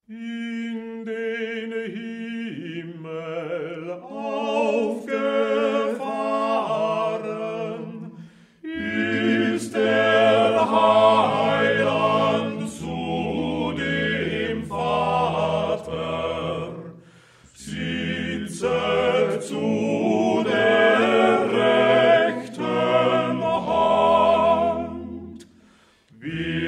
In den Himmel aufgefahren ist der Heiland zu dem Vater, sitzet zu der rechten Hand.